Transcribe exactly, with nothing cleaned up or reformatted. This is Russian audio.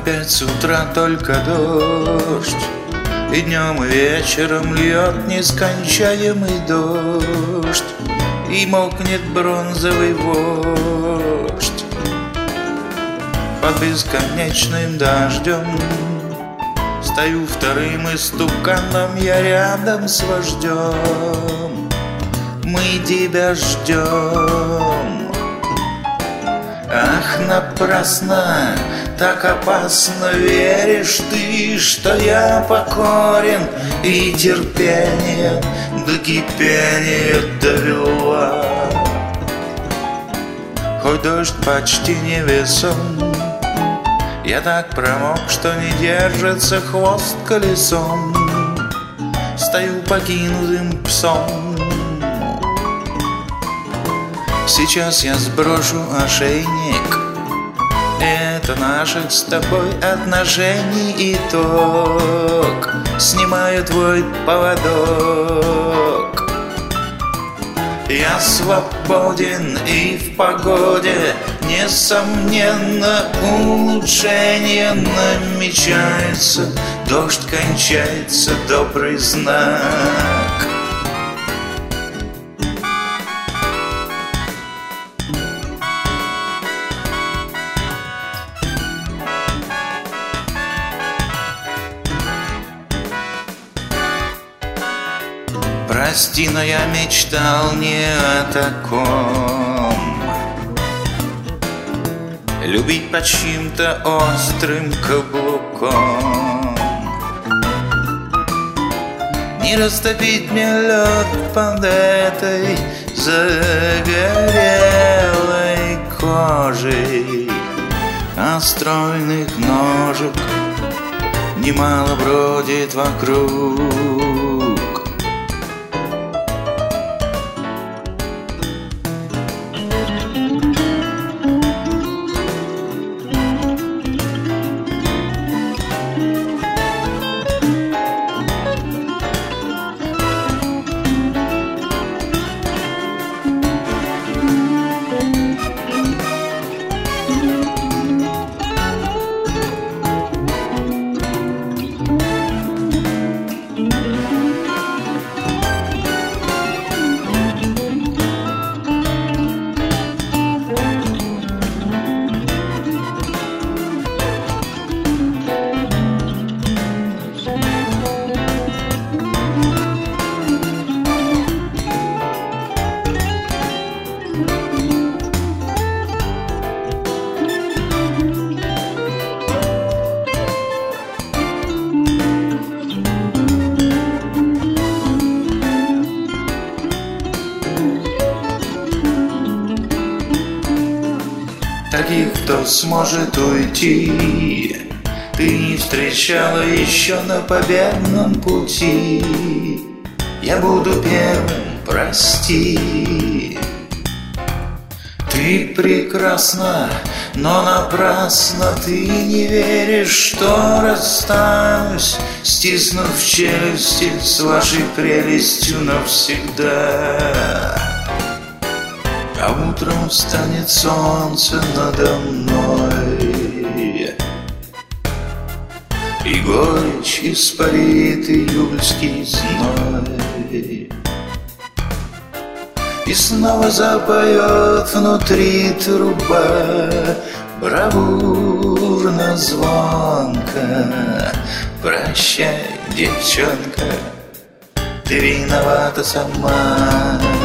Опять с утра только дождь, и днем и вечером льет нескончаемый дождь, и мокнет бронзовый вождь. Под бесконечным дождем стою вторым истуканом я рядом с вождем. Мы тебя ждем. Ах, напрасно, так опасно веришь ты, что я покорен и терпение до кипения довела. Хоть дождь почти невесом, я так промок, что не держится хвост колесом. Стою покинутым псом. Сейчас я сброшу ошейник, это наших с тобой отношений итог. Снимаю твой поводок. Я свободен и в погоде, несомненно, улучшение намечается. Дождь кончается, добрый знак. Прости, но я мечтал не о таком. Любить под чьим-то острым каблуком. Не растопить мне лед под этой загорелой кожей. А стройных ножек немало бродит вокруг. Таких, кто сможет уйти, ты не встречала еще на победном пути. Я буду первым, прости. Ты прекрасна, но напрасно ты не веришь, что расстанусь, стиснув челюсти с вашей прелестью навсегда. А утром встанет солнце надо мной, и горечь испарит июльский зной, и снова запоет внутри труба бравурно звонко. Прощай, девчонка, ты виновата сама.